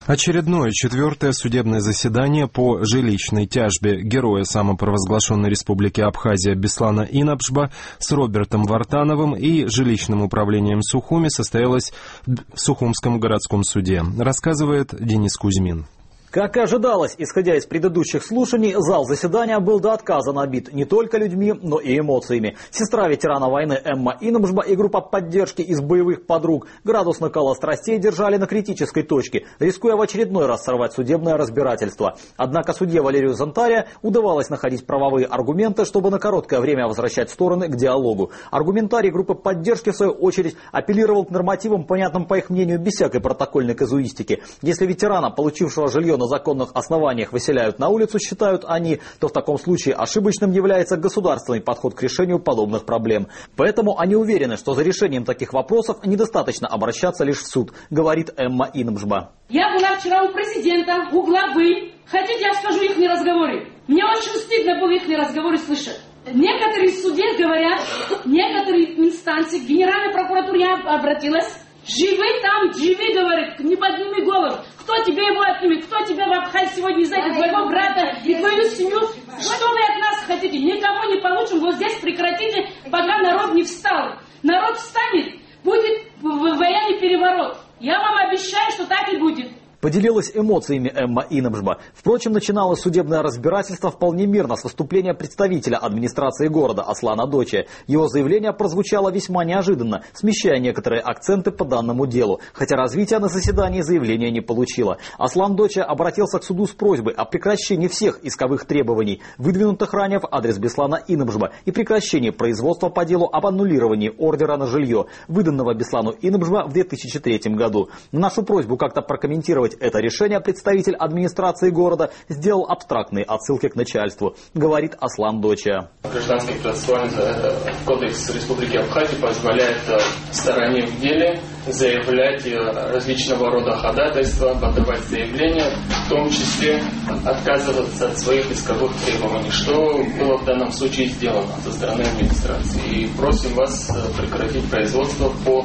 Очередное, четвертое судебное заседание по жилищной тяжбе героя самопровозглашенной республики Абхазия Беслана Инабжба с Робертом Вартановым и жилищным управлением Сухуми состоялось в Сухумском городском суде, рассказывает Денис Кузьмин. Как и ожидалось, исходя из предыдущих слушаний, зал заседания был до отказа набит не только людьми, но и эмоциями. Сестра ветерана войны Эмма Инабжба и группа поддержки из боевых подруг градус накала страстей держали на критической точке, рискуя в очередной раз сорвать судебное разбирательство. Однако судье Валерию Зонтаря удавалось находить правовые аргументы, чтобы на короткое время возвращать стороны к диалогу. Аргументарий группы поддержки, в свою очередь, апеллировал к нормативам, понятным по их мнению, без всякой протокольной казуистики. Если ветерана, получившего жилье на законных основаниях, выселяют на улицу, считают они, то в таком случае ошибочным является государственный подход к решению подобных проблем. Поэтому они уверены, что за решением таких вопросов недостаточно обращаться лишь в суд, говорит Эмма Инабжба. Я была вчера у президента, у главы. Хотите, я скажу их разговоры? Мне очень стыдно было их разговоры слышать. Некоторые в суде говорят, некоторые инстанции, к Генеральной прокуратуре я обратилась. Живи там, живи, говорит, не подними голову. Кто тебе его отнимет? Кто тебя в Абхазии сегодня знает, твоего брата и твою семью? Что вы от нас хотите? Никого не получим. Вот здесь прекратите, пока народ не встал. Народ встанет, будет военный переворот. Я вам обещаю, что так и будет. Поделилась эмоциями Эмма Инабжба. Впрочем, начиналось судебное разбирательство вполне мирно с выступления представителя администрации города Аслана Доча. Его заявление прозвучало весьма неожиданно, смещая некоторые акценты по данному делу, хотя развития на заседании заявление не получило. Аслан Доча обратился к суду с просьбой о прекращении всех исковых требований, выдвинутых ранее в адрес Беслана Инабжба, и прекращении производства по делу об аннулировании ордера на жилье, выданного Беслану Инабжба в 2003 году. На нашу просьбу как-то прокомментировать это решение представитель администрации города сделал абстрактные отсылки к начальству, говорит Аслан Доча. Гражданский процессуальный кодекс Республики Абхазия позволяет стороне в деле заявлять различного рода ходатайства, подавать заявления, в том числе отказываться от своих исковых требований, что было в данном случае сделано со стороны администрации. И просим вас прекратить производство по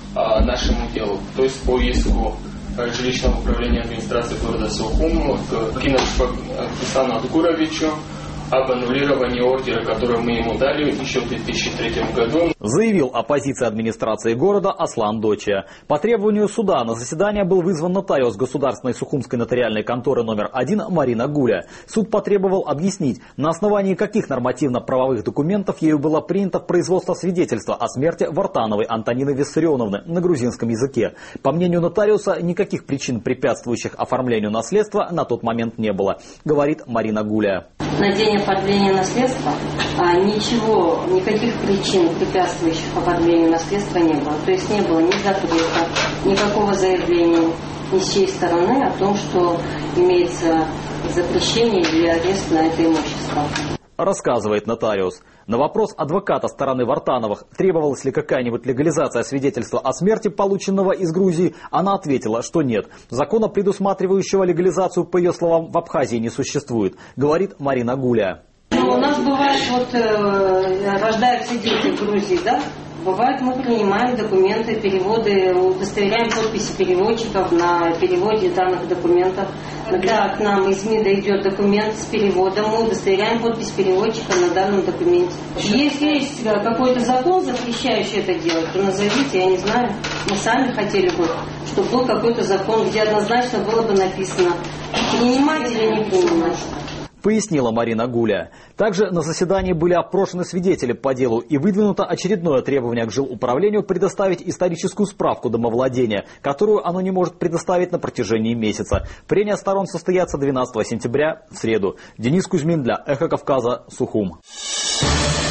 нашему делу, то есть по иску жилищного управления администрации города Сухум к Беслану Адгуровичу об аннулировании ордера, который мы ему дали еще в 2003 году. Заявил о позиции администрации города Аслан Доча. По требованию суда на заседание был вызван нотариус Государственной Сухумской нотариальной конторы номер 1 Марина Гуля. Суд потребовал объяснить, на основании каких нормативно-правовых документов ею было принято в производство свидетельства о смерти Вартановой Антонины Виссарионовны на грузинском языке. По мнению нотариуса, никаких причин, препятствующих оформлению наследства, на тот момент не было, говорит Марина Гуля. На день оформления наследства никаких причин, препятствующих оформлению наследства, не было. То есть не было ни запрета, никакого заявления ни с чьей стороны о том, что имеется запрещение или арест на это имущество. Рассказывает нотариус. На вопрос адвоката стороны Вартановых, требовалась ли какая-нибудь легализация свидетельства о смерти, полученного из Грузии, она ответила, что нет. Закона, предусматривающего легализацию, по ее словам, в Абхазии не существует, говорит Марина Гуля. У нас бывает, рождаются дети в Грузии, да? Бывает, мы принимаем документы, переводы, удостоверяем подписи переводчиков на переводе данных документов. Когда к нам из МИДа идет документ с переводом, мы удостоверяем подпись переводчика на данном документе. Если есть какой-то закон, запрещающий это делать, то назовите, я не знаю. Мы сами хотели бы, чтобы был какой-то закон, где однозначно было бы написано, принимать или не принимать. Пояснила Марина Гуля. Также на заседании были опрошены свидетели по делу и выдвинуто очередное требование к жилуправлению предоставить историческую справку домовладения, которую оно не может предоставить на протяжении месяца. Прения сторон состоятся 12 сентября в среду. Денис Кузьмин для Эхо Кавказа, Сухум.